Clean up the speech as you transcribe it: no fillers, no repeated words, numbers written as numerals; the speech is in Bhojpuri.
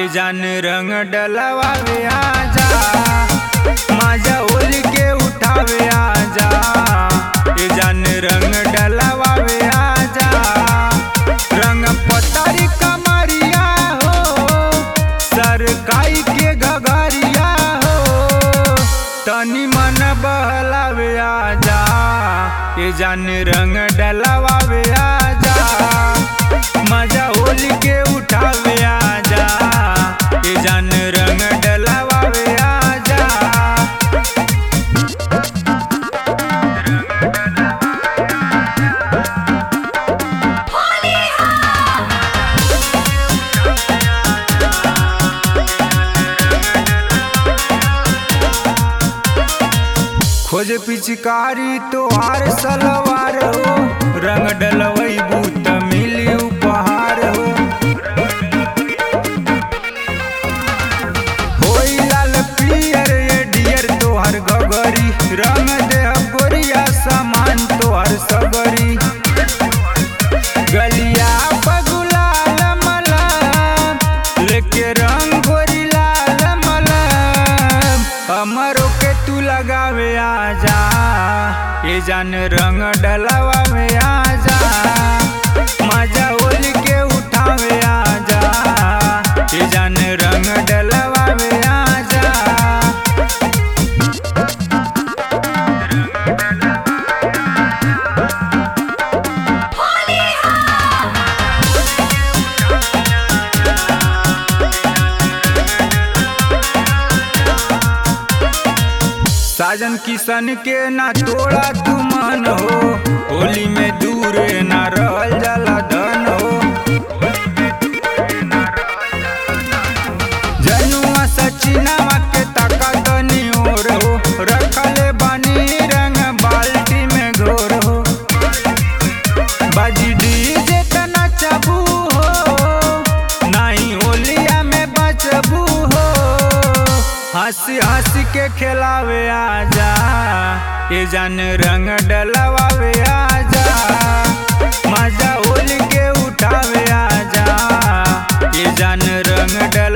जान रंग डलवावे आजा, माझ्या होली के उठावे आजा, ये जान रंग डलवावे आजा। रंग पतारी कमरिया हो, सरकाई के घघरिया हो, तनी मन बहलावे आजा, ये जान रंग डलवावे आजा, माझ्या होली के उठावे आजा, ये जान रंग डलवावे आजा। खोज पिचकारी तोहार सलवार हो, रंग डलवई बूत मिली उपहार हो। होई लाल पियर ये डियर तोहर गगरी, रंग देह गोरिया सामान तोहर सगरी। गलिया पगुलाल मलम, लेके रंग गोरी लाल मलम, हमरो के तू लगावे आजा, ये जान रंग डलवावे आजा, माझ्या होली के उठावे आजा, ये जान रंग डलवावे आजा। साजन किशन के ना तोड़ा तू मन हो, होली में दूर ना रहल जाला धन हो। जनुआ सचिनवा के ताका तनी और हो, रखले बानी रंग बाल्टी में घोर हो। बाजी डीजे तना चबू हो, नाही होलिया में बचबू हो, हंसी हंसी के खिलावे आजा, ये जान रंग डलवावे आजा, माझ्या होली के उठावे आजा, ये जान रंग डलवावे